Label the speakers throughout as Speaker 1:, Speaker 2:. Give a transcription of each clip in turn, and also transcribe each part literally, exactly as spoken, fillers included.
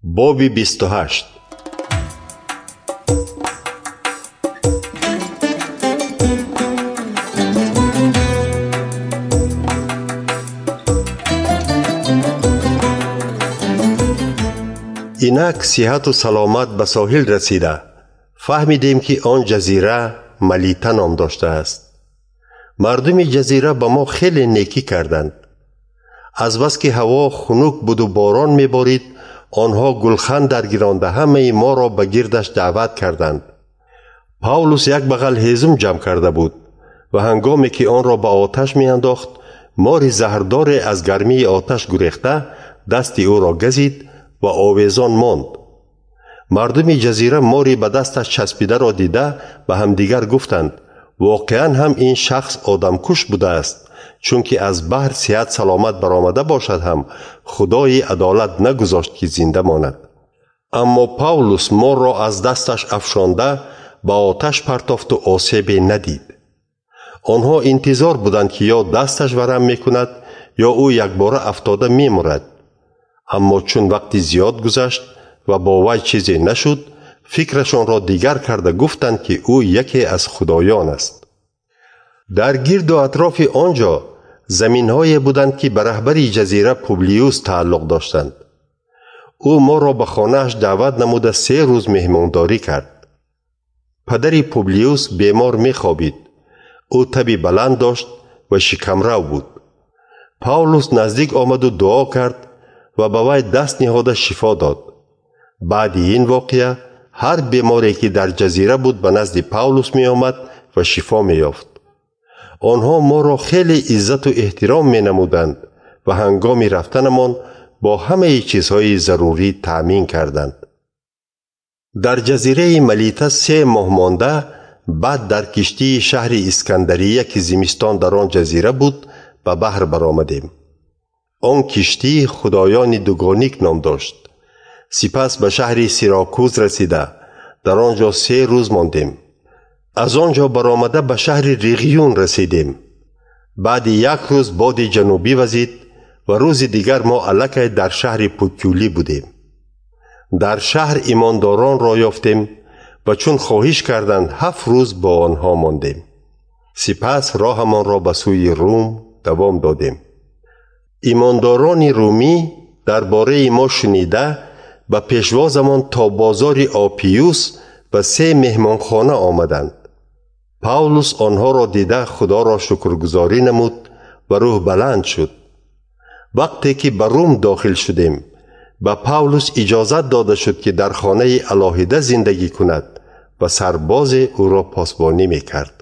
Speaker 1: باب بیست و هشت. اینک صحت و سلامت به ساحل رسیده فهمیدیم که آن جزیره ملیته نام داشته است. مردم جزیره به ما خیلی نیکی کردند. از بس که هوا خنک بود و باران میبارید، آنها گلخند درگیرانده همه ما را به گردش دعوت کردند. پاولوس یک بغل هیزم جمع کرده بود و هنگامی که آن را به آتش می انداخت، مار زهردار از گرمی آتش گریخته دست او را گزید و آویزان ماند. مردم جزیره ماری به دستش چسبیده را دیده به همدیگر گفتند واقعا هم این شخص آدم کش بوده است، چون که از بحر صحت سلامت برآمده باشد هم خدای عدالت نگذاشت که زنده ماند. اما پاولوس مار را از دستش افشانده به آتش پرتافت و آسیبی ندید. آنها انتظار بودند که یا دستش ورم میکند یا او یک باره افتاده میمرد. اما چون وقتی زیاد گذشت و با وی چیزی نشد، فکرشان را دیگر کرده گفتند که او یکی از خدایان است. در گرد و اطراف آنجا زمین‌هایی بودند که به رهبری جزیره پوبلیوس تعلق داشتند. او ما را به خانه‌اش دعوت نموده سه روز مهمانداری کرد. پدری پوبلیوس بیمار می‌خوابید. او تبی بلند داشت و شکمرو بود. پاولوس نزدیک آمد و دعا کرد و به وی دست نهاده شفا داد. بعد این واقعه هر بیماری که در جزیره بود به نزد پاولوس می آمد و شفا می یافت. آنها ما را خیلی عزت و احترام می نمودند و هنگام رفتنمان با همه چیزهای ضروری تأمین کردند. در جزیره ملیته سه ماه مانده بعد در کشتی شهر اسکندریه که زمستان در آن جزیره بود به بحر برآمدیم. آن کشتی خدایان دوگانیک نام داشت. سپس به شهر سیراکوز رسیده در آنجا سه روز ماندیم. از آنجا برآمده به شهر ریگیون رسیدیم. بعد یک روز باد جنوبی وزید و روز دیگر ما الکی در شهر پوتیولی بودیم. در شهر ایمانداران را یافتیم و چون خواهش کردند هفت روز با آنها ماندیم. سپس راهمان را به سوی روم دوام دادیم. ایمانداران رومی درباره ما شنیده به پیشوازمان تا بازار آپیوس و سه مهمانخانه آمدند. پاولوس آنها را دیده خدا را شکرگزاری نمود و روح بلند شد. وقتی که به روم داخل شدیم به پاولوس اجازت داده شد که در خانه علاهیده زندگی کند و سرباز او را پاسبانی میکرد.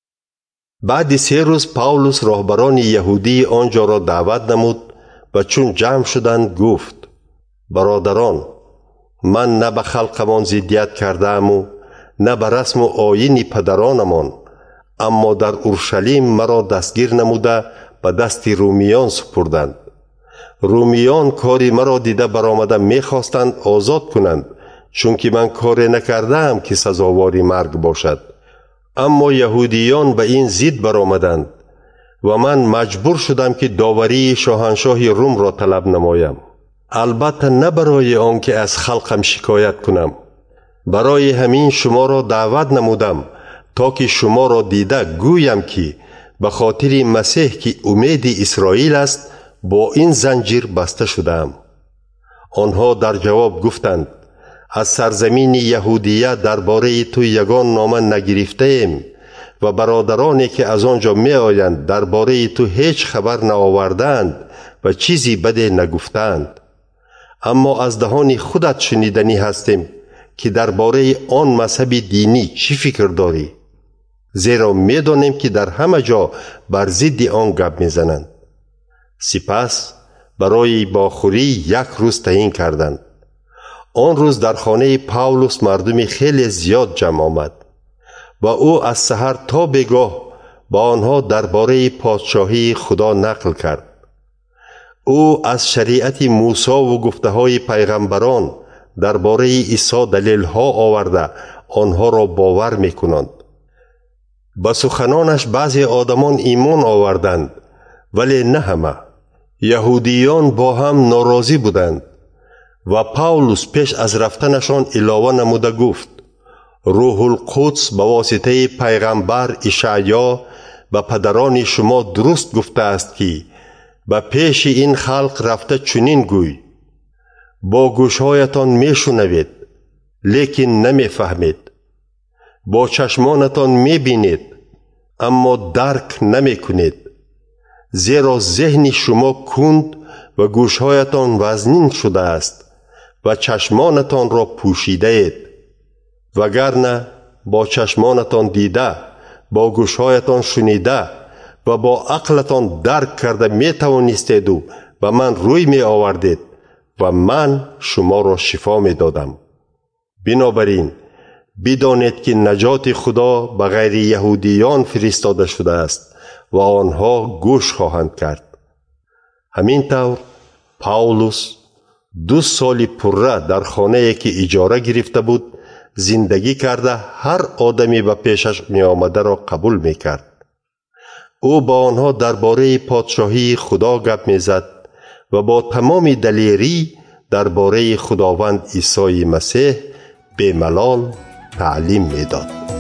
Speaker 1: بعد سه روز پاولوس راهبران یهودی آنجا را دعوت نمود و چون جمع شدند گفت برادران، من نه به خلقمان ضدیت کردم و نه به رسم و آیین پدرانمان، اما در اورشلیم مرا دستگیر نموده به دست رومیان سپردند. رومیان کاری مرا دیده برآمده میخواستند آزاد کنند، چون که من کاری نکردم که سزاوار مرگ باشد. اما یهودیان به این ضد برآمدند و من مجبور شدم که داوری شاهنشاه روم را طلب نمایم. البته نه برای آن که از خلقم شکایت کنم، برای همین شما را دعوت نمودم تا که شما را دیده گویم که به خاطر مسیح که امید اسرائیل است با این زنجیر بسته شدم. آنها در جواب گفتند از سرزمین یهودیه درباره تو یگان نامه نگرفته ایم و برادرانی که از آنجا می آیند درباره تو هیچ خبر نآوردند و چیزی بده نگفتند. اما از دهان خودت شنیدنی هستیم که درباره آن مذهب دینی چی فکر داری؟ زیرا می دانیم که در همه جا بر ضد آن گپ می زنند. سپس برای باخوری یک روز تعیین کردند. آن روز در خانه پاولوس مردم خیلی زیاد جمع آمد و او از سحر تا بگاه با آنها درباره پادشاهی خدا نقل کرد. او از شریعت موسی و گفته های پیغمبران درباره عیسی دلیل ها آورده آنها را باور می کنند. با سخنانش بعضی آدمان ایمان آوردند ولی نه همه. یهودیان با هم ناراضی بودند و پاولوس پیش از رفتنشان علاوه نموده گفت: روح القدس به واسطه پیغمبر اشعیا به پدران شما درست گفته است که به پیش این خلق رفته چنین گوی: با گوشهایتان می شنوید لیکن نمی فهمید، با چشمانتان می بینید اما درک نمی کنید، زیرا ذهن شما کند و گوشهایتان وزنین شده است و چشمانتان را پوشیده اید. وگرنه با چشمانتان دیده، با گوشهایتان شنیده و با عقلتان درک کرده می توانستید و به من روی می آوردید و من شما را شفا می دادم. بنابراین بدانید که نجات خدا به غیر یهودیان فرستاده شده است و آنها گوش خواهند کرد. همین طور پاولوس دو سال پره در خانه‌ای که اجاره گرفته بود زندگی کرده هر آدمی به پیشش می آمده را قبول می کرد. او با آنها درباره پادشاهی خدا گپ می زد و با تمام دلیری درباره خداوند عیسی مسیح به ملال تعلیم می داد.